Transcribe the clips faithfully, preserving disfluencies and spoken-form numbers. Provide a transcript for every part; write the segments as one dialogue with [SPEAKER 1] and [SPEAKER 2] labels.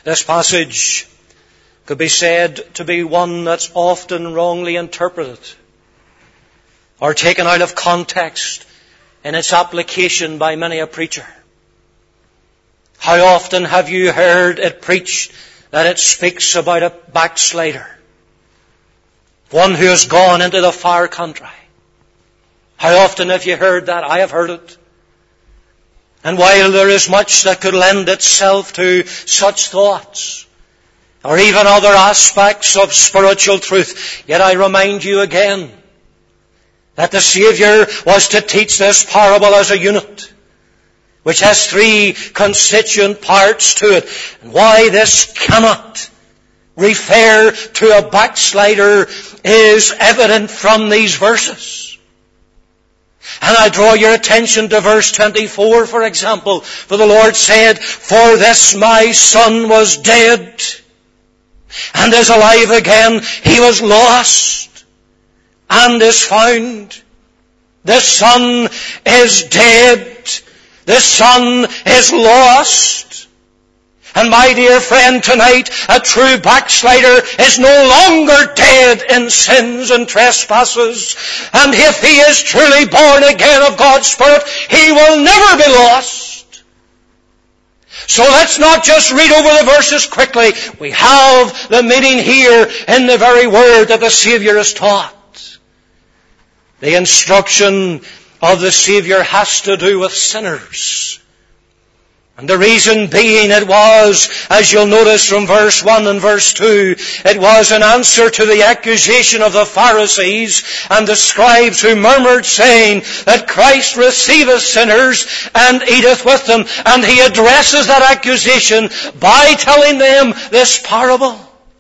[SPEAKER 1] This passage could be said to be one that's often wrongly interpreted or taken out of context in its application by many a preacher. How often have you heard it preached that it speaks about a backslider, one who has gone into the far country? How often have you heard that? I have heard it. And while there is much that could lend itself to such thoughts, or even other aspects of spiritual truth, yet I remind you again that the Saviour was to teach this parable as a unit, which has three constituent parts to it. And why this cannot refer to a backslider is evident from these verses. And I draw your attention to verse twenty-four, for example. For the Lord said, "For this my son was dead, and is alive again. He was lost, and is found." This son is dead. This son is lost. And my dear friend, tonight, a true backslider is no longer dead in sins and trespasses. And if he is truly born again of God's Spirit, he will never be lost. So let's not just read over the verses quickly. We have the meaning here in the very word that the Saviour has taught. The instruction of the Saviour has to do with sinners. And the reason being it was, as you'll notice from verse one and verse two, it was an answer to the accusation of the Pharisees and the scribes who murmured, saying that Christ receiveth sinners and eateth with them. And he addresses that accusation by telling them this parable.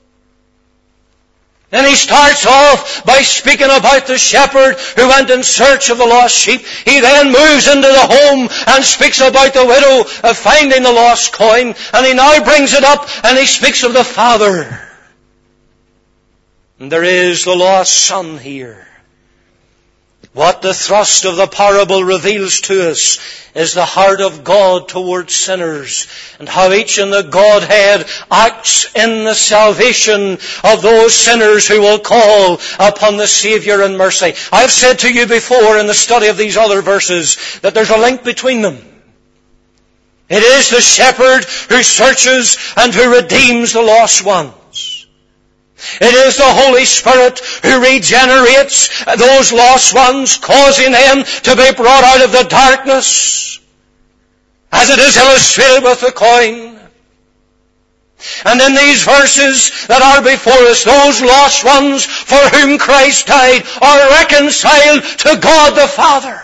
[SPEAKER 1] Then he starts off by speaking about the shepherd who went in search of the lost sheep. He then moves into the home and speaks about the widow of finding the lost coin. And he now brings it up and he speaks of the father. And there is the lost son here. What the thrust of the parable reveals to us is the heart of God towards sinners, and how each in the Godhead acts in the salvation of those sinners who will call upon the Saviour in mercy. I've said to you before in the study of these other verses that there's a link between them. It is the shepherd who searches and who redeems the lost ones. It is the Holy Spirit who regenerates those lost ones, causing them to be brought out of the darkness, as it is illustrated with the coin. And in these verses that are before us, those lost ones for whom Christ died are reconciled to God the Father.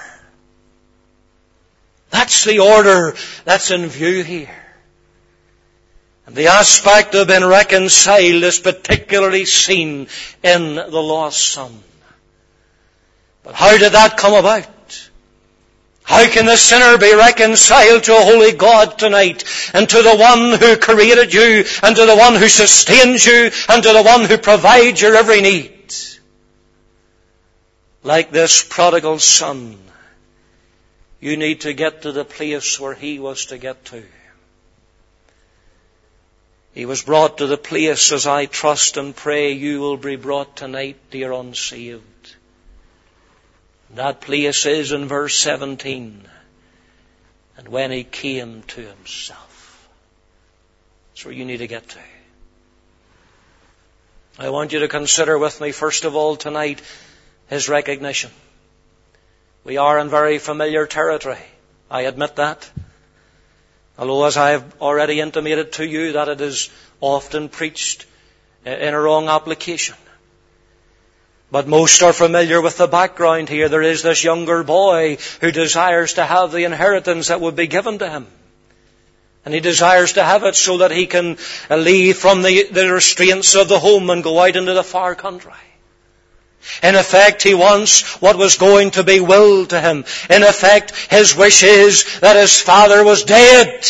[SPEAKER 1] That's the order that's in view here. The aspect of being reconciled is particularly seen in the lost son. But how did that come about? How can the sinner be reconciled to a holy God tonight, and to the one who created you, and to the one who sustains you, and to the one who provides your every need? Like this prodigal son, you need to get to the place where he was to get to. He was brought to the place, as I trust and pray you will be brought tonight, dear unsaved. That place is in verse seventeen. And when he came to himself. That's where you need to get to. I want you to consider with me, first of all, tonight, his recognition. We are in very familiar territory. I admit that. Although, as I have already intimated to you, that it is often preached in a wrong application. But most are familiar with the background here. There is this younger boy who desires to have the inheritance that would be given to him. And he desires to have it so that he can leave from the, the restraints of the home and go out into the far country. In effect, he wants what was going to be willed to him. In effect, his wish is that his father was dead.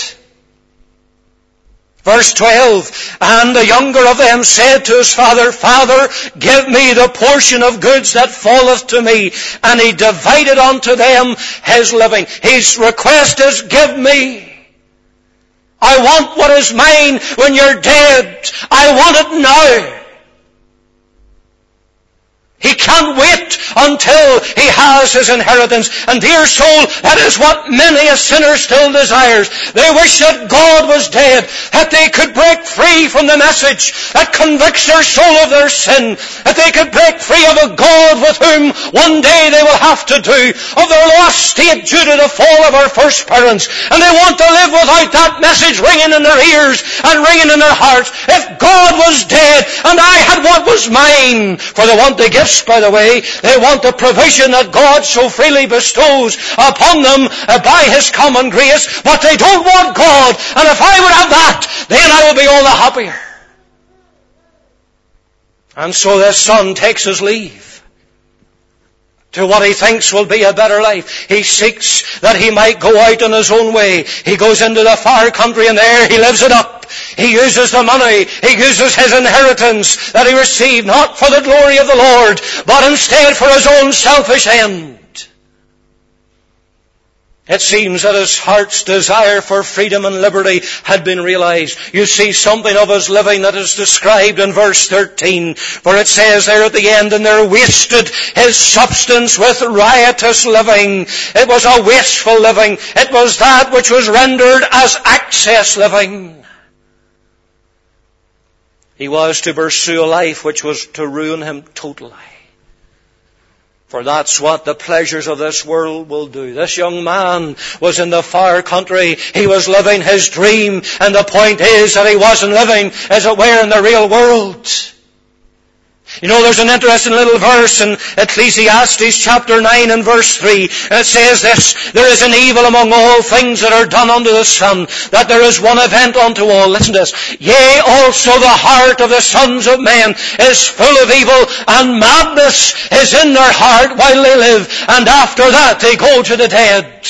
[SPEAKER 1] Verse twelve, and the younger of them said to his father, Father, give me the portion of goods that falleth to me. And he divided unto them his living. His request is, give me. I want what is mine when you're dead. I want it now. He can't wait until he has his inheritance. And dear soul, that is what many a sinner still desires. They wish that God was dead, that they could break free from the message that convicts their soul of their sin, that they could break free of a God with whom one day they will have to do, of their lost state due to the fall of our first parents. And they want to live without that message ringing in their ears and ringing in their hearts. If God was dead and I had what was mine, for they want the gifts, by the way. They want the provision that God so freely bestows upon them by His common grace, but they don't want God. And if I would have that, then I will be all the happier. And so this son takes his leave to what he thinks will be a better life. He seeks that he might go out in his own way. He goes into the far country and there he lives it up. He uses the money, he uses his inheritance that he received not for the glory of the Lord, but instead for his own selfish end. It seems that his heart's desire for freedom and liberty had been realized. You see something of his living that is described in verse thirteen, for it says there at the end, and there wasted his substance with riotous living. It was a wasteful living. It was that which was rendered as excess living. He was to pursue a life which was to ruin him totally. For that's what the pleasures of this world will do. This young man was in the far country. He was living his dream. And the point is that he wasn't living, as it were, in the real world. You know, there's an interesting little verse in Ecclesiastes chapter nine and verse three. And it says this, there is an evil among all things that are done unto the Son, that there is one event unto all. Listen to this. Yea, also the heart of the sons of men is full of evil, and madness is in their heart while they live, and after that they go to the dead.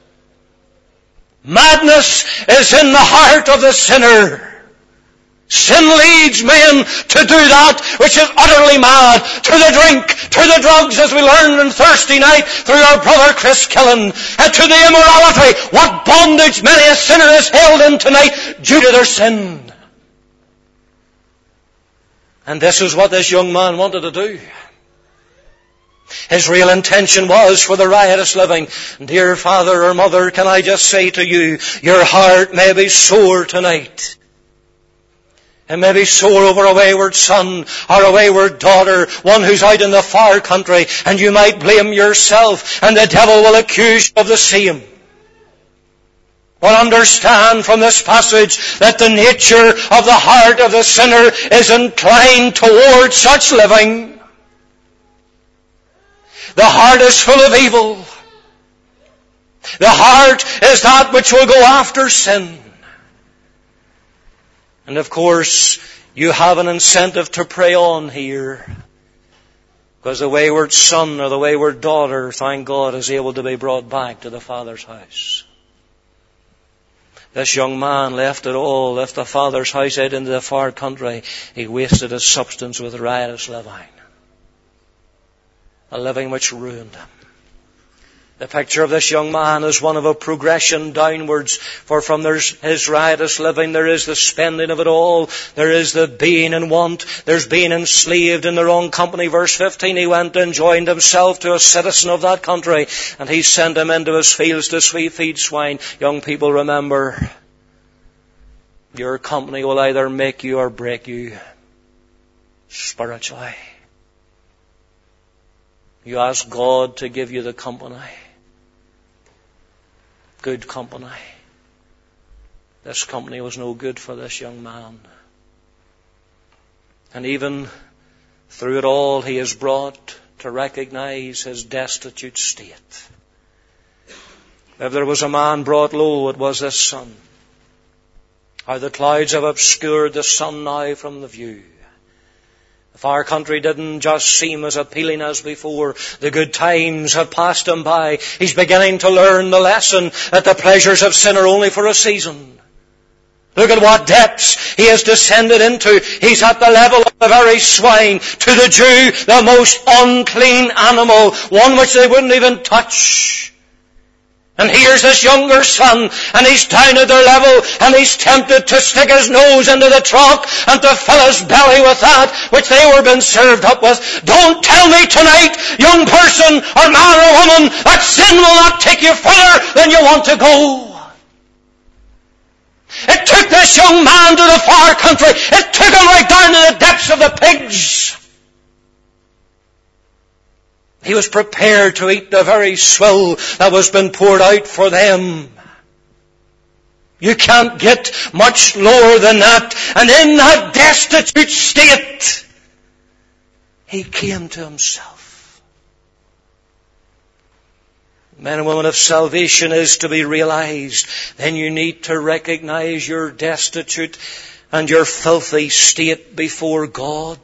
[SPEAKER 1] Madness is in the heart of the sinner. Sin leads men to do that which is utterly mad, to the drink, to the drugs, as we learned on Thursday night through our brother Chris Killen, and to the immorality, what bondage many a sinner is held in tonight due to their sin. And this is what this young man wanted to do. His real intention was for the riotous living. Dear father or mother, can I just say to you, your heart may be sore tonight. It may be sore over a wayward son or a wayward daughter, one who's out in the far country, and you might blame yourself, and the devil will accuse you of the same. But understand from this passage that the nature of the heart of the sinner is inclined towards such living. The heart is full of evil. The heart is that which will go after sin. And of course, you have an incentive to pray on here. Because the wayward son or the wayward daughter, thank God, is able to be brought back to the Father's house. This young man left it all, left the Father's house out into the far country. He wasted his substance with riotous living. A living which ruined him. The picture of this young man is one of a progression downwards, for from his riotous living there is the spending of it all, there is the being in want, there's being enslaved in the wrong company. Verse fifteen, he went and joined himself to a citizen of that country, and he sent him into his fields to feed swine. Young people, remember, your company will either make you or break you spiritually. You ask God to give you the company. Good company. This company was no good for this young man. And even through it all, he is brought to recognize his destitute state. If there was a man brought low, it was this son. How the clouds have obscured the sun now from the view. The far country didn't just seem as appealing as before. The good times have passed him by. He's beginning to learn the lesson that the pleasures of sin are only for a season. Look at what depths he has descended into. He's at the level of the very swine. To the Jew, the most unclean animal, one which they wouldn't even touch. And here's this younger son, and he's down at their level, and he's tempted to stick his nose into the trough and to fill his belly with that which they were being served up with. Don't tell me tonight, young person or man or woman, that sin will not take you further than you want to go. It took this young man to the far country. It took him right down to the depths of the pigs. He was prepared to eat the very swill that was been poured out for them. You can't get much lower than that. And in that destitute state, he came to himself. Men and women, if salvation is to be realized, then you need to recognize your destitute and your filthy state before God.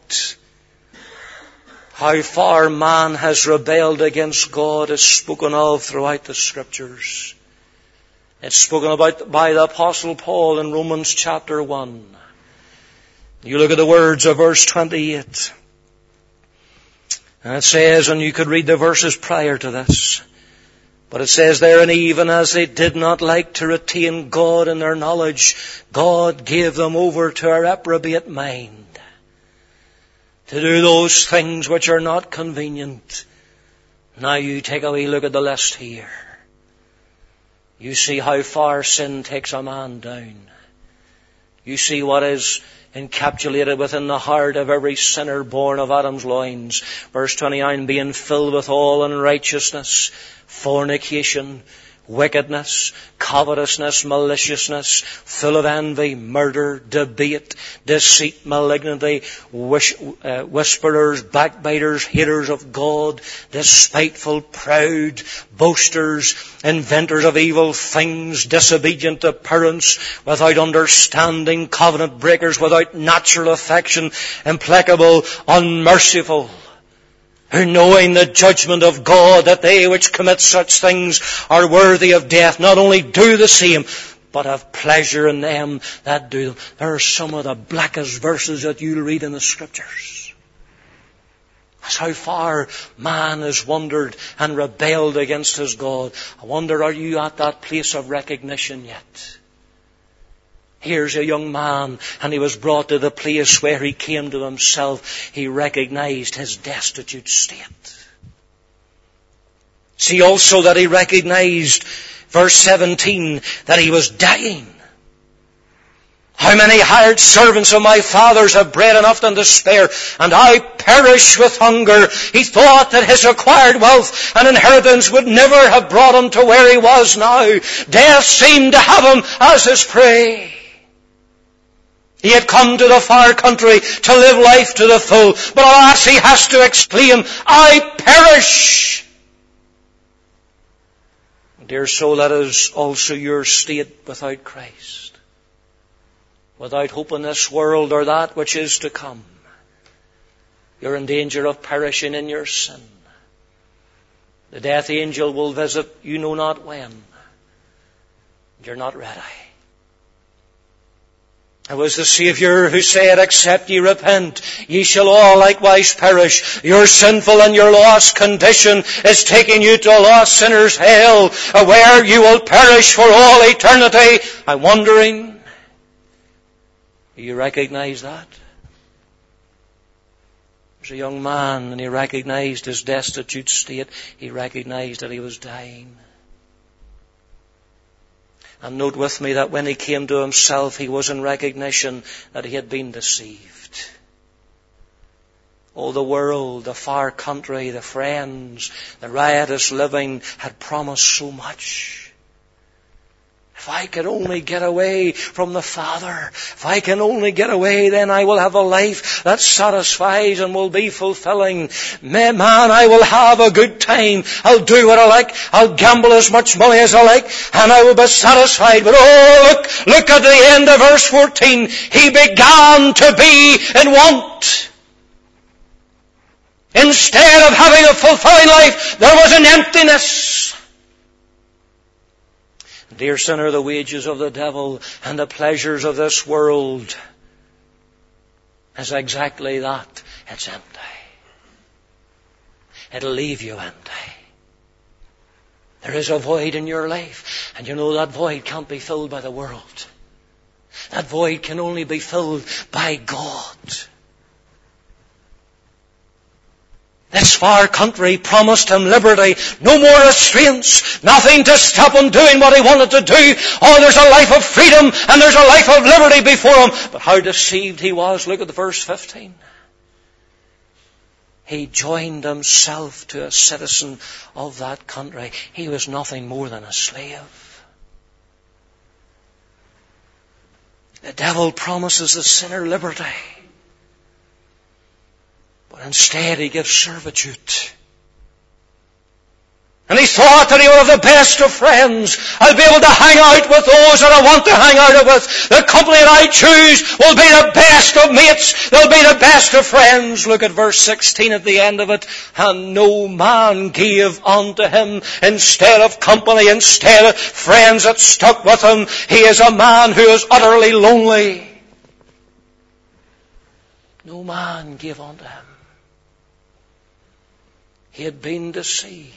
[SPEAKER 1] How far man has rebelled against God is spoken of throughout the Scriptures. It's spoken about by the Apostle Paul in Romans chapter one. You look at the words of verse twenty-eight. And it says, and you could read the verses prior to this, but it says there, and even as they did not like to retain God in their knowledge, God gave them over to a reprobate mind, to do those things which are not convenient. Now you take a wee look at the list here. You see how far sin takes a man down. You see what is encapsulated within the heart of every sinner born of Adam's loins. Verse twenty-nine, being filled with all unrighteousness, fornication, wickedness, covetousness, maliciousness, full of envy, murder, debate, deceit, malignity, wish, uh, whisperers, backbiters, haters of God, despiteful, proud, boasters, inventors of evil things, disobedient to parents, without understanding, covenant breakers, without natural affection, implacable, unmerciful, who knowing the judgment of God, that they which commit such things are worthy of death, not only do the same, but have pleasure in them that do them. There are some of the blackest verses that you'll read in the Scriptures. That's how far man has wandered and rebelled against his God. I wonder, are you at that place of recognition yet? Here's a young man, and he was brought to the place where he came to himself. He recognized his destitute state. See also that he recognized, verse seventeen, that he was dying. How many hired servants of my father's have bread enough and to spare, and I perish with hunger. He thought that his acquired wealth and inheritance would never have brought him to where he was now. Death seemed to have him as his prey. He had come to the far country to live life to the full. But alas, he has to exclaim, I perish. Dear soul, that is also your state without Christ. Without hope in this world or that which is to come. You're in danger of perishing in your sin. The death angel will visit you know not when. You're not ready. It was the Saviour who said, except ye repent, ye shall all likewise perish. Your sinful and your lost condition is taking you to a lost sinner's hell, where you will perish for all eternity. I'm wondering, do you recognize that? There's a young man, and he recognized his destitute state. He recognized that he was dying. And note with me that when he came to himself, he was in recognition that he had been deceived. Oh, the world, the far country, the friends, the riotous living had promised so much. If I could only get away from the Father, if I can only get away, then I will have a life that satisfies and will be fulfilling. Man, I will have a good time. I'll do what I like. I'll gamble as much money as I like, and I will be satisfied. But oh, look, look at the end of verse fourteen. He began to be in want. Instead of having a fulfilling life, there was an emptiness. Dear sinner, the wages of the devil and the pleasures of this world is exactly that. It's empty. It'll leave you empty. There is a void in your life, and you know that void can't be filled by the world. That void can only be filled by God. This far country promised him liberty, no more restraints, nothing to stop him doing what he wanted to do. Oh, there's a life of freedom and there's a life of liberty before him. But how deceived he was. Look at the verse fifteen. He joined himself to a citizen of that country. He was nothing more than a slave. The devil promises the sinner liberty. But instead he gives servitude. And he thought that he would have the best of friends. I'll be able to hang out with those that I want to hang out with. The company that I choose will be the best of mates. They'll be the best of friends. Look at verse sixteen at the end of it. And no man gave unto him instead of company, instead of friends that stuck with him. He is a man who is utterly lonely. No man gave unto him. He had been deceived.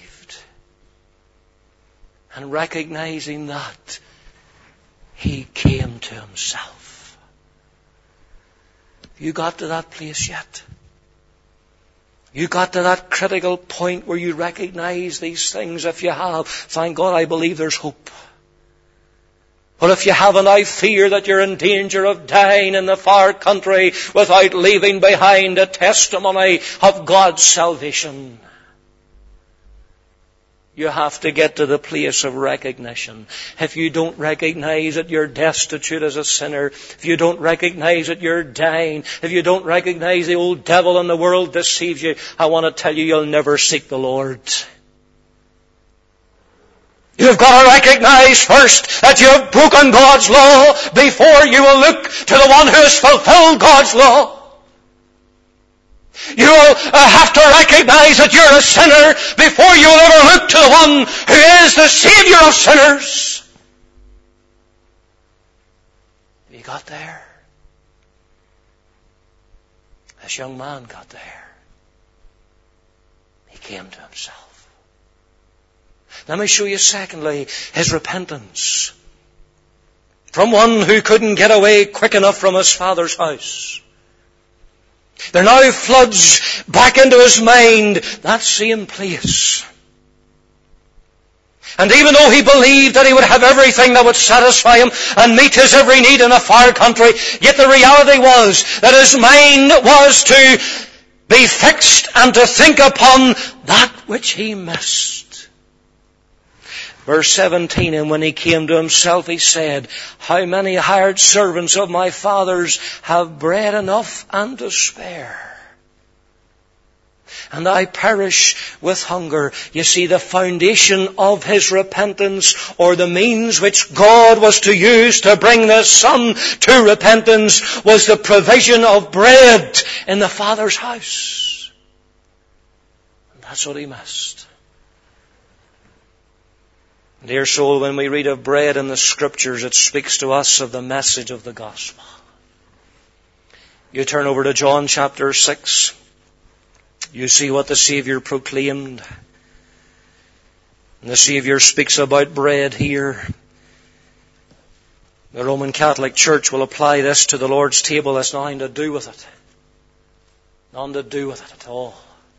[SPEAKER 1] And recognizing that, he came to himself. Have you got to that place yet? You got to that critical point where you recognize these things? If you have, thank God, I believe there's hope. But if you haven't, I fear that you're in danger of dying in the far country without leaving behind a testimony of God's salvation. You have to get to the place of recognition. If you don't recognize that you're destitute as a sinner, if you don't recognize that you're dying, if you don't recognize the old devil in the world deceives you, I want to tell you, you'll never seek the Lord. You've got to recognize first that you have broken God's law before you will look to the one who has fulfilled God's law. You will have to recognize that you're a sinner before you will ever look to the one who is the Savior of sinners. Have you got there? This young man got there. He came to himself. Let me show you secondly his repentance. From one who couldn't get away quick enough from his father's house. There now floods back into his mind that same place. And even though he believed that he would have everything that would satisfy him and meet his every need in a far country, yet the reality was that his mind was to be fixed and to think upon that which he missed. Verse seventeen, and when he came to himself, he said, how many hired servants of my father's have bread enough and to spare? And I perish with hunger. You see, the foundation of his repentance, or the means which God was to use to bring this son to repentance, was the provision of bread in the Father's house. And that's what he missed. Dear soul, when we read of bread in the Scriptures, it speaks to us of the message of the gospel. You turn over to John chapter six. You see what the Savior proclaimed. And the Savior speaks about bread here. The Roman Catholic Church will apply this to the Lord's table. There's nothing to do with it. Nothing to do with it at all.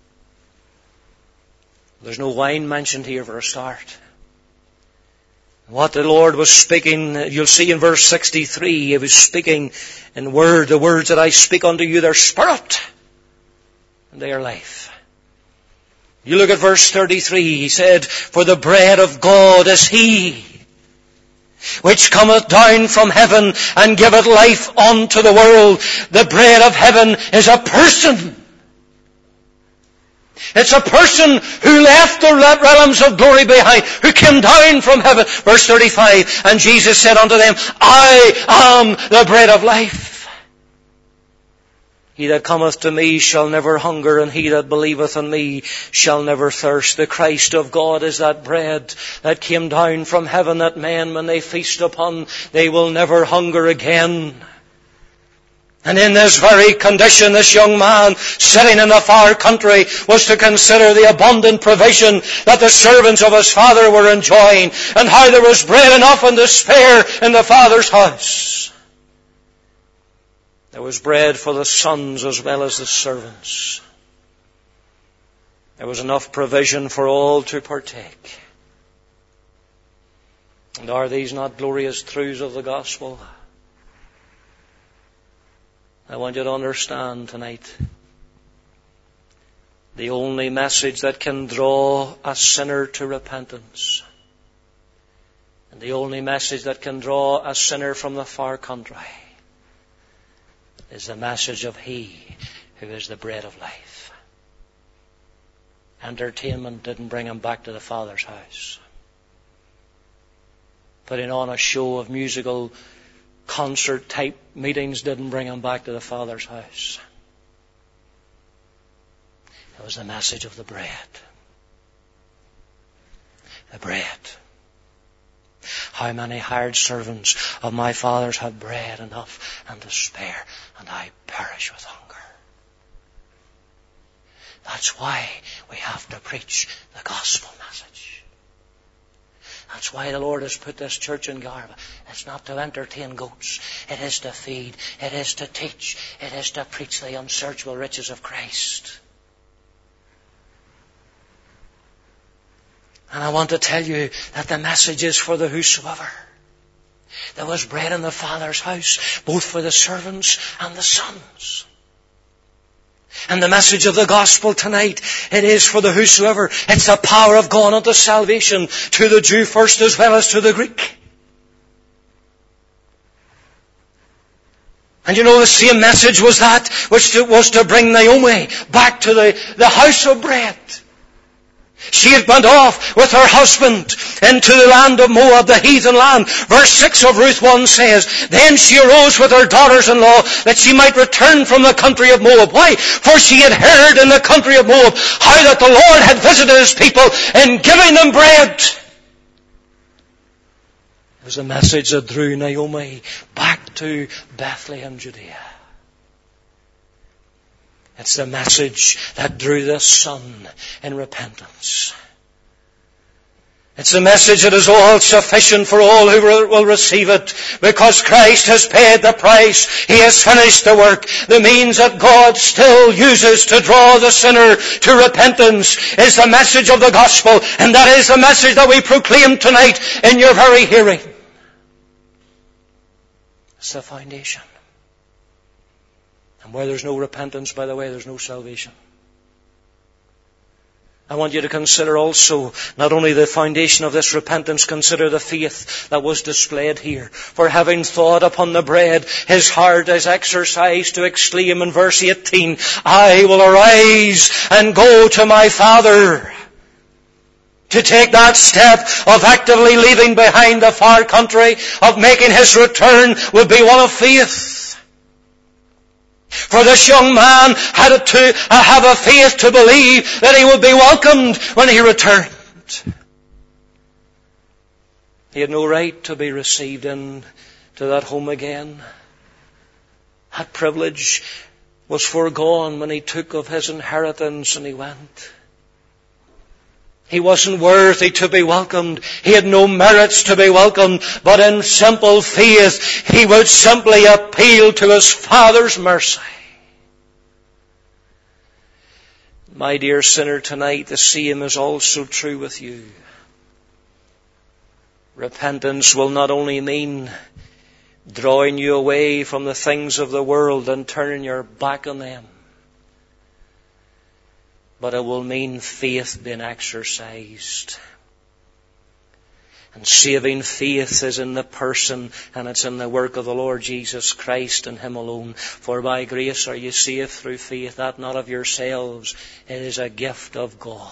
[SPEAKER 1] There's no wine mentioned here for a start. What the Lord was speaking, you'll see in verse sixty-three, He was speaking in word, the words that I speak unto you, they're spirit, and they are life. You look at verse thirty-three, He said, for the bread of God is He, which cometh down from heaven and giveth life unto the world. The bread of heaven is a person. It's a person who left the realms of glory behind, who came down from heaven. Verse thirty-five, and Jesus said unto them, I am the bread of life. He that cometh to me shall never hunger, and he that believeth on me shall never thirst. The Christ of God is that bread that came down from heaven, that men, when they feast upon, they will never hunger again. And in this very condition, this young man sitting in the far country was to consider the abundant provision that the servants of his father were enjoying, and how there was bread enough and to spare in the father's house. There was bread for the sons as well as the servants. There was enough provision for all to partake. And are these not glorious truths of the gospel? I want you to understand tonight, the only message that can draw a sinner to repentance, and the only message that can draw a sinner from the far country, is the message of He who is the bread of life. Entertainment didn't bring him back to the Father's house. Putting on a show of musical concert-type meetings didn't bring him back to the Father's house. It was the message of the bread. The bread. How many hired servants of my Father's have bread enough and to spare, and I perish with hunger. That's why we have to preach the gospel message. That's why the Lord has put this church in Garva. It's not to entertain goats. It is to feed. It is to teach. It is to preach the unsearchable riches of Christ. And I want to tell you that the message is for the whosoever. There was bread in the Father's house, both for the servants and the sons. And the message of the gospel tonight, it is for the whosoever. It's the power of God unto salvation, to the Jew first as well as to the Greek. And you know, the same message was that which was to bring Naomi back to the, the house of bread. She had went off with her husband into the land of Moab, the heathen land. Verse six of Ruth one says, Then she arose with her daughters-in-law that she might return from the country of Moab. Why? For she had heard in the country of Moab how that the Lord had visited His people in giving them bread. It was a message that drew Naomi back to Bethlehem, Judea. It's the message that drew the son in repentance. It's the message that is all sufficient for all who will receive it, because Christ has paid the price. He has finished the work. The means that God still uses to draw the sinner to repentance is the message of the gospel, and that is the message that we proclaim tonight in your very hearing. It's the foundation. And where there's no repentance, by the way, there's no salvation. I want you to consider also not only the foundation of this repentance, consider the faith that was displayed here. For having thought upon the bread, his heart is exercised to exclaim in verse eighteen, I will arise and go to my Father. To take that step of actively leaving behind the far country, of making his return, would be one of faith. For this young man had to have a faith to believe that he would be welcomed when he returned. He had no right to be received into that home again. That privilege was foregone when he took of his inheritance and he went. He wasn't worthy to be welcomed. He had no merits to be welcomed. But in simple faith, he would simply appeal to his Father's mercy. My dear sinner, tonight the same is also true with you. Repentance will not only mean drawing you away from the things of the world and turning your back on them, but it will mean faith being exercised. And saving faith is in the person and it's in the work of the Lord Jesus Christ and Him alone. For by grace are you saved through faith, that not of yourselves. It is a gift of God.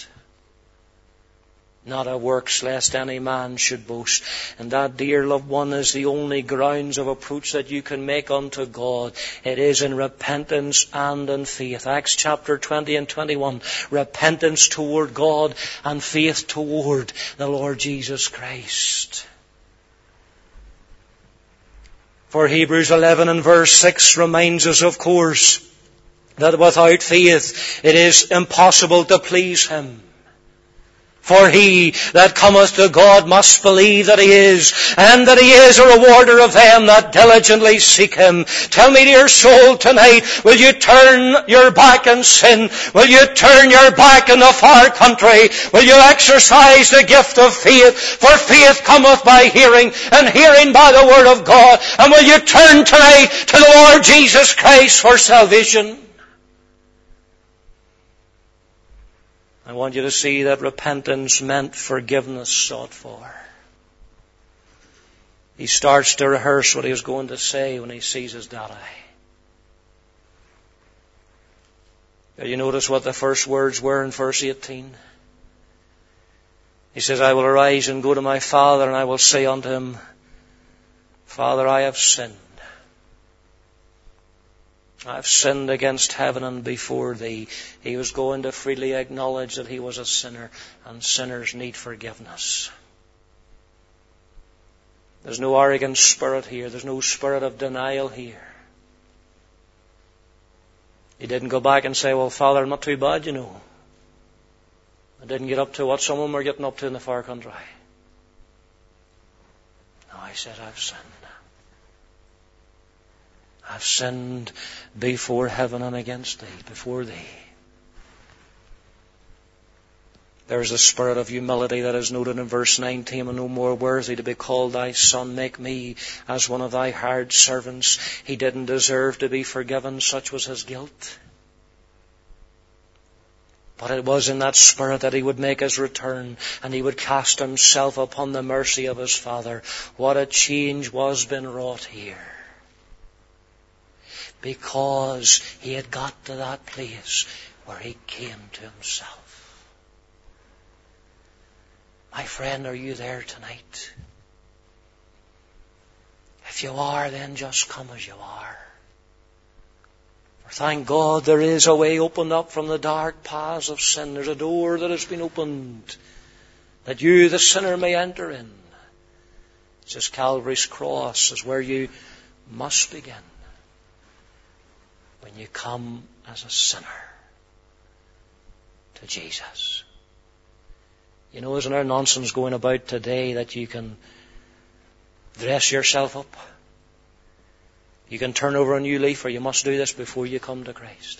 [SPEAKER 1] Not of works, lest any man should boast. And that, dear loved one, is the only grounds of approach that you can make unto God. It is in repentance and in faith. Acts chapter twenty and twenty-one. Repentance toward God and faith toward the Lord Jesus Christ. For Hebrews eleven and verse six reminds us, of course, that without faith it is impossible to please Him. For he that cometh to God must believe that He is, and that He is a rewarder of them that diligently seek Him. Tell me, dear soul, tonight, will you turn your back in sin? Will you turn your back in the far country? Will you exercise the gift of faith? For faith cometh by hearing, and hearing by the Word of God. And will you turn tonight to the Lord Jesus Christ for salvation? I want you to see that repentance meant forgiveness sought for. He starts to rehearse what he was going to say when he sees his daddy. Did you notice what the first words were in verse eighteen? He says, I will arise and go to my father, and I will say unto him, Father, I have sinned. I have sinned against heaven and before Thee. He was going to freely acknowledge that he was a sinner, and sinners need forgiveness. There's no arrogant spirit here. There's no spirit of denial here. He didn't go back and say, well, Father, I'm not too bad, you know. I didn't get up to what some of them were getting up to in the far country. No, he said, I've sinned. I've sinned before heaven and against Thee, before Thee. There is a spirit of humility that is noted in verse nineteen. I'm no more worthy to be called Thy son. Make me as one of Thy hired servants. He didn't deserve to be forgiven. Such was his guilt. But it was in that spirit that he would make his return, and he would cast himself upon the mercy of his Father. What a change was been wrought here. Because he had got to that place where he came to himself. My friend, are you there tonight? If you are, then just come as you are. For thank God there is a way opened up from the dark paths of sin. There's a door that has been opened that you, the sinner, may enter in. It says Calvary's cross is where you must begin. When you come as a sinner to Jesus. You know, isn't there nonsense going about today that you can dress yourself up? You can turn over a new leaf, or you must do this before you come to Christ.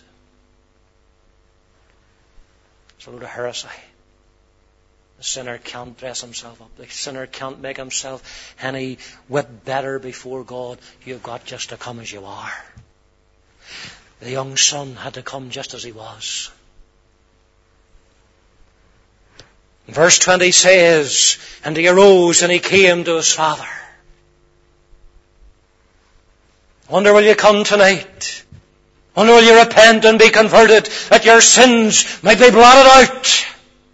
[SPEAKER 1] It's a load of heresy. The sinner can't dress himself up. The sinner can't make himself any whit better before God. You've got just to come as you are. The young son had to come just as he was. Verse twenty says, and he arose and he came to his father. Wonder, will you come tonight? Wonder, will you repent and be converted, that your sins might be blotted out?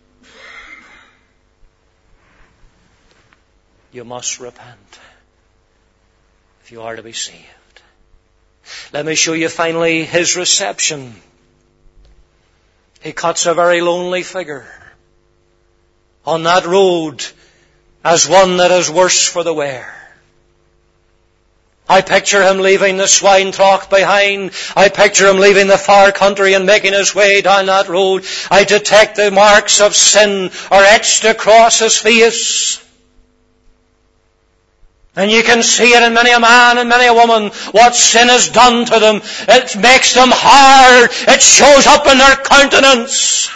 [SPEAKER 1] You must repent if you are to be saved. Let me show you finally his reception. He cuts a very lonely figure on that road as one that is worse for the wear. I picture him leaving the swine trough behind. I picture him leaving the far country and making his way down that road. I detect the marks of sin are etched across his face. And you can see it in many a man and many a woman, what sin has done to them. It makes them hard. It shows up in their countenance.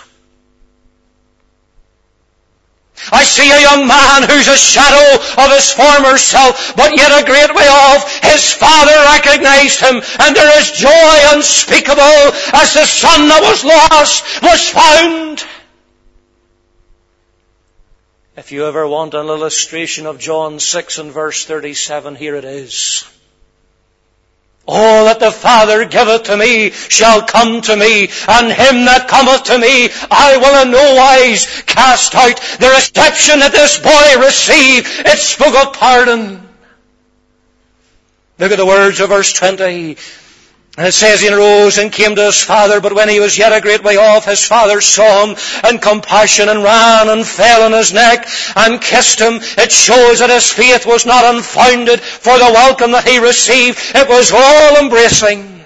[SPEAKER 1] I see a young man who's a shadow of his former self, but yet a great way off. His father recognized him, and there is joy unspeakable as the son that was lost was found. If you ever want an illustration of John six and verse thirty-seven, here it is. All that the Father giveth to me shall come to me, and him that cometh to me I will in no wise cast out. The reception that this boy received, it spoke of pardon. Look at the words of verse twenty. And it says he arose and came to his father, but when he was yet a great way off, his father saw him, and compassion, and ran and fell on his neck and kissed him. It shows that his faith was not unfounded, for the welcome that he received, it was all embracing.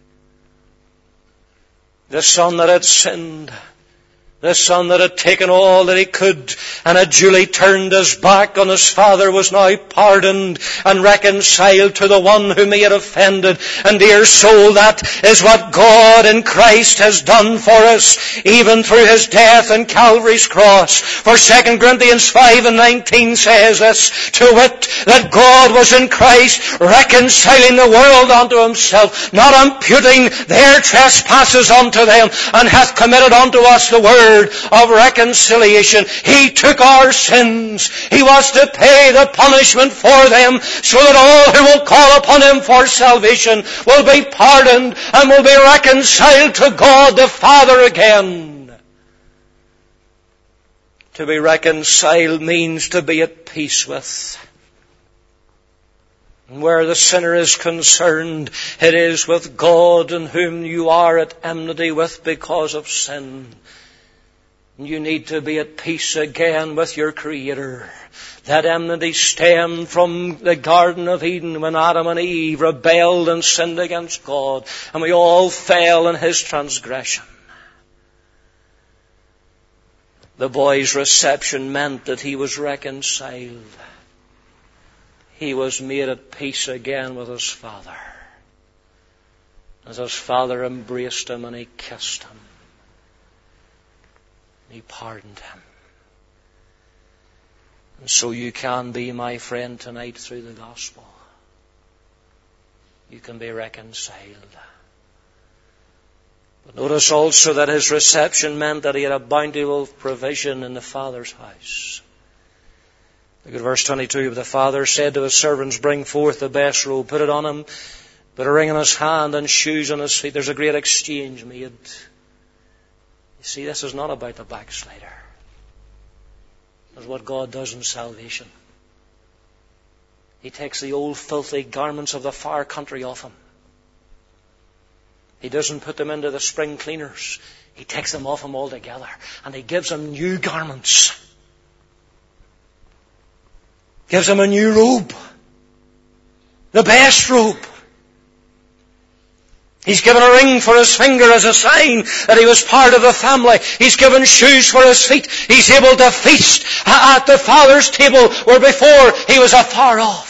[SPEAKER 1] The son that had sinned, the son that had taken all that he could and had duly turned his back on his father, was now pardoned and reconciled to the one whom he had offended. And dear soul, that is what God in Christ has done for us, even through his death on Calvary's cross. For Second Corinthians five and nineteen says this, to wit, that God was in Christ reconciling the world unto himself, not imputing their trespasses unto them, and hath committed unto us the word of reconciliation. He took our sins. He was to pay the punishment for them, so that all who will call upon him for salvation will be pardoned and will be reconciled to God the Father again. To be reconciled means to be at peace with. And where the sinner is concerned, it is with God, in whom you are at enmity with because of sin. You need to be at peace again with your Creator. That enmity stemmed from the Garden of Eden when Adam and Eve rebelled and sinned against God, and we all fell in his transgression. The boy's reception meant that he was reconciled. He was made at peace again with his father, as his father embraced him and he kissed him. He pardoned him. And so you can be, my friend, tonight through the gospel. You can be reconciled. But notice also that his reception meant that he had a bountiful provision in the Father's house. Look at verse twenty-two. The father said to his servants, bring forth the best robe, put it on him, put a ring on his hand and shoes on his feet. There's a great exchange made. You see, this is not about the backslider. It's what God does in salvation. He takes the old filthy garments of the far country off him. He doesn't put them into the spring cleaners. He takes them off him altogether. And he gives him new garments. Gives him a new robe. The best robe. He's given a ring for his finger as a sign that he was part of the family. He's given shoes for his feet. He's able to feast at the Father's table where before he was afar off.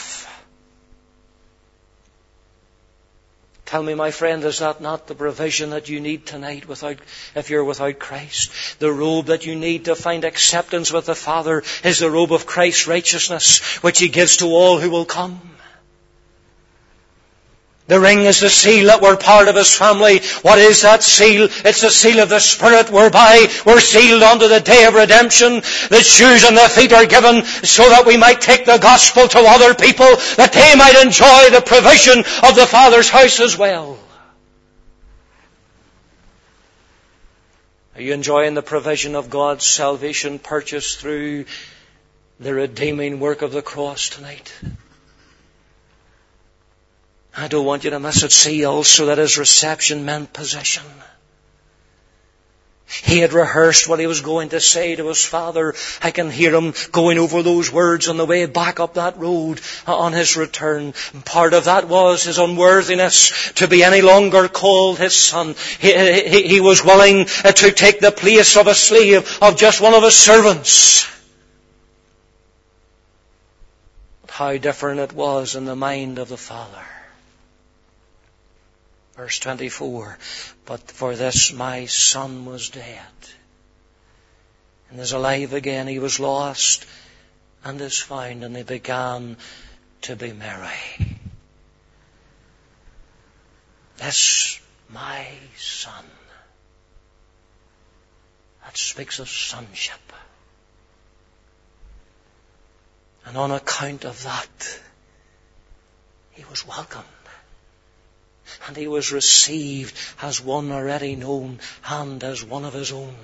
[SPEAKER 1] Tell me, my friend, is that not the provision that you need tonight without, if you're without Christ? The robe that you need to find acceptance with the Father is the robe of Christ's righteousness, which he gives to all who will come. The ring is the seal that we're part of his family. What is that seal? It's the seal of the Spirit whereby we're sealed unto the day of redemption. The shoes and the feet are given so that we might take the gospel to other people, that they might enjoy the provision of the Father's house as well. Are you enjoying the provision of God's salvation purchased through the redeeming work of the cross tonight? I don't want you to miss it. See also that his reception meant possession. He had rehearsed what he was going to say to his father. I can hear him going over those words on the way back up that road on his return. And part of that was his unworthiness to be any longer called his son. He, he, he was willing to take the place of a slave, of just one of his servants. But how different it was in the mind of the Father. Verse twenty-four, but for this my son was dead, and is alive again. He was lost, and is found, and they began to be merry. This my son. That speaks of sonship. And on account of that, he was welcomed. And he was received as one already known and as one of his own.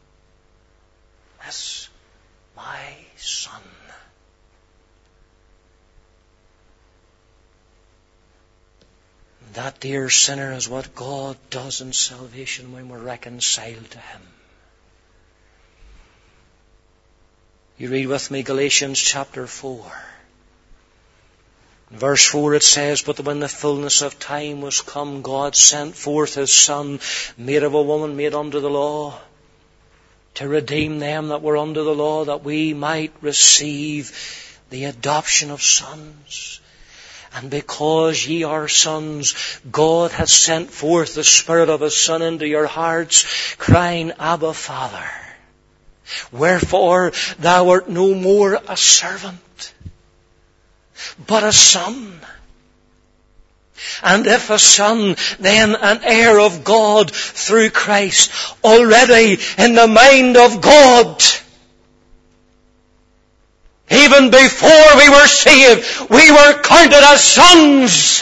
[SPEAKER 1] This, my son. That, dear sinner, is what God does in salvation when we're reconciled to Him. You read with me Galatians chapter four. In verse four it says, "But when the fullness of time was come, God sent forth His Son, made of a woman, made under the law, to redeem them that were under the law, that we might receive the adoption of sons. And because ye are sons, God hath sent forth the Spirit of His Son into your hearts, crying, Abba, Father. Wherefore thou art no more a servant, but a son. And if a son, then an heir of God through Christ." Already in the mind of God, even before we were saved, we were counted as sons.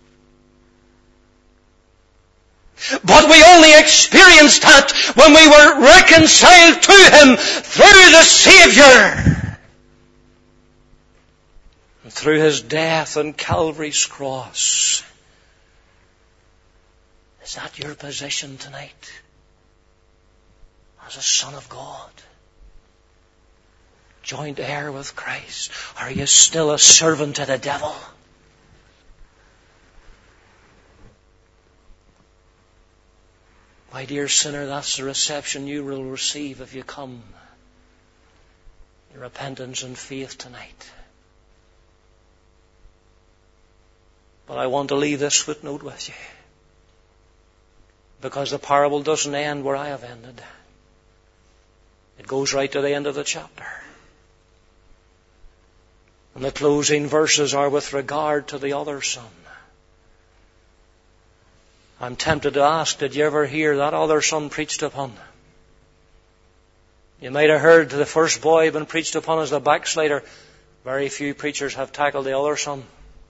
[SPEAKER 1] But we only experienced that when we were reconciled to Him through the Saviour. And through His death on Calvary's cross. Is that your position tonight? As a son of God? Joint heir with Christ? Are you still a servant to the devil? My dear sinner, that's the reception you will receive if you come in repentance and faith tonight. But I want to leave this footnote with you, because the parable doesn't end where I have ended. It goes right to the end of the chapter. And the closing verses are with regard to the other son. I'm tempted to ask, did you ever hear that other son preached upon? You might have heard the first boy been preached upon as the backslider. Very few preachers have tackled the other son.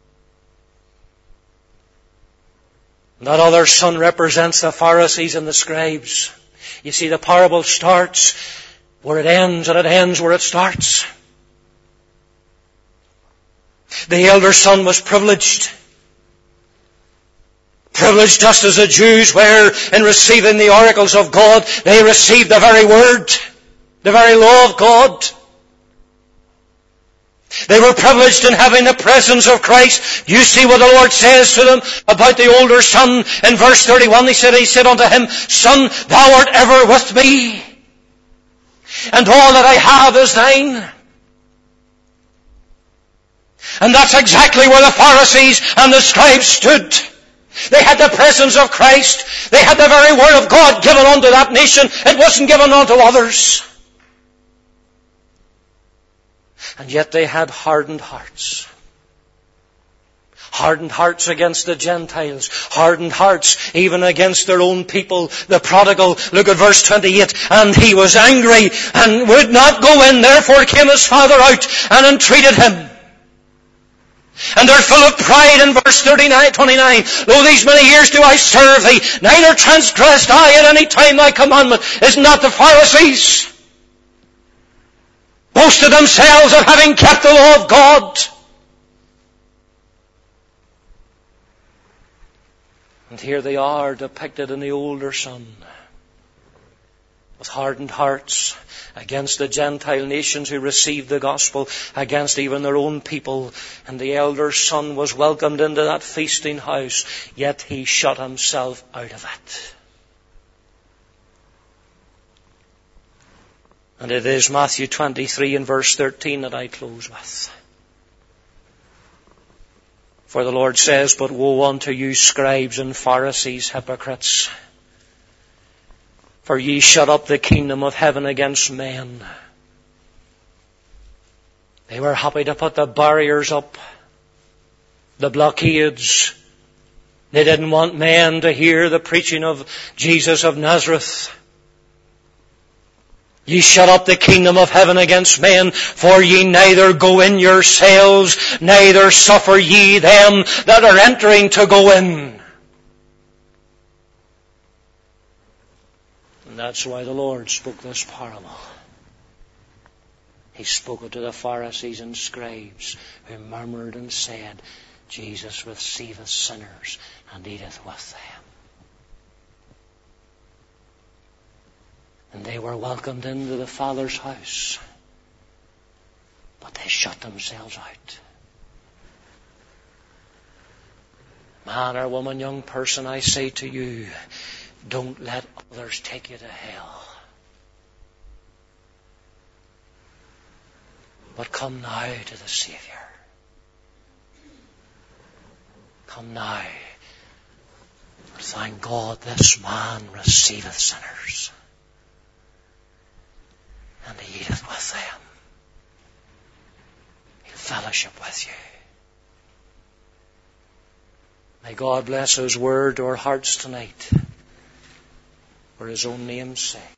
[SPEAKER 1] That other son represents the Pharisees and the scribes. You see, the parable starts where it ends, and it ends where it starts. The elder son was privileged. Privileged just as the Jews were in receiving the oracles of God. They received the very word, the very law of God. They were privileged in having the presence of Christ. You see what the Lord says to them about the older son. In verse thirty-one, he said, He said unto him, Son, thou art ever with me, and all that I have is thine. And that's exactly where the Pharisees and the scribes stood. They had the presence of Christ. They had the very word of God given unto that nation. It wasn't given unto others. And yet they had hardened hearts. Hardened hearts against the Gentiles. Hardened hearts even against their own people. The prodigal, look at verse twenty-eight. And he was angry and would not go in. Therefore came his father out and entreated him. And they're full of pride in verse thirty-nine, twenty-nine. Lo, these many years do I serve thee, neither transgressed I at any time thy commandment. Isn't that the Pharisees? Boasted themselves of having kept the law of God. And here they are depicted in the older son, with hardened hearts against the Gentile nations who received the gospel, against even their own people. And the elder son was welcomed into that feasting house, yet he shut himself out of it. And it is Matthew twenty-three and verse thirteen that I close with. For the Lord says, But woe unto you, scribes and Pharisees, hypocrites! For ye shut up the kingdom of heaven against men. They were happy to put the barriers up, the blockades. They didn't want men to hear the preaching of Jesus of Nazareth. Ye shut up the kingdom of heaven against men, for ye neither go in yourselves, neither suffer ye them that are entering to go in. And that's why the Lord spoke this parable. He spoke it to the Pharisees and scribes who murmured and said, Jesus receiveth sinners and eateth with them. And they were welcomed into the Father's house, but they shut themselves out. Man or woman, young person, I say to you, don't let others take you to hell. But come now to the Saviour. Come now. For thank God this man receiveth sinners, and he eateth with them. He'll fellowship with you. May God bless His word to our hearts tonight, for His own name's sake.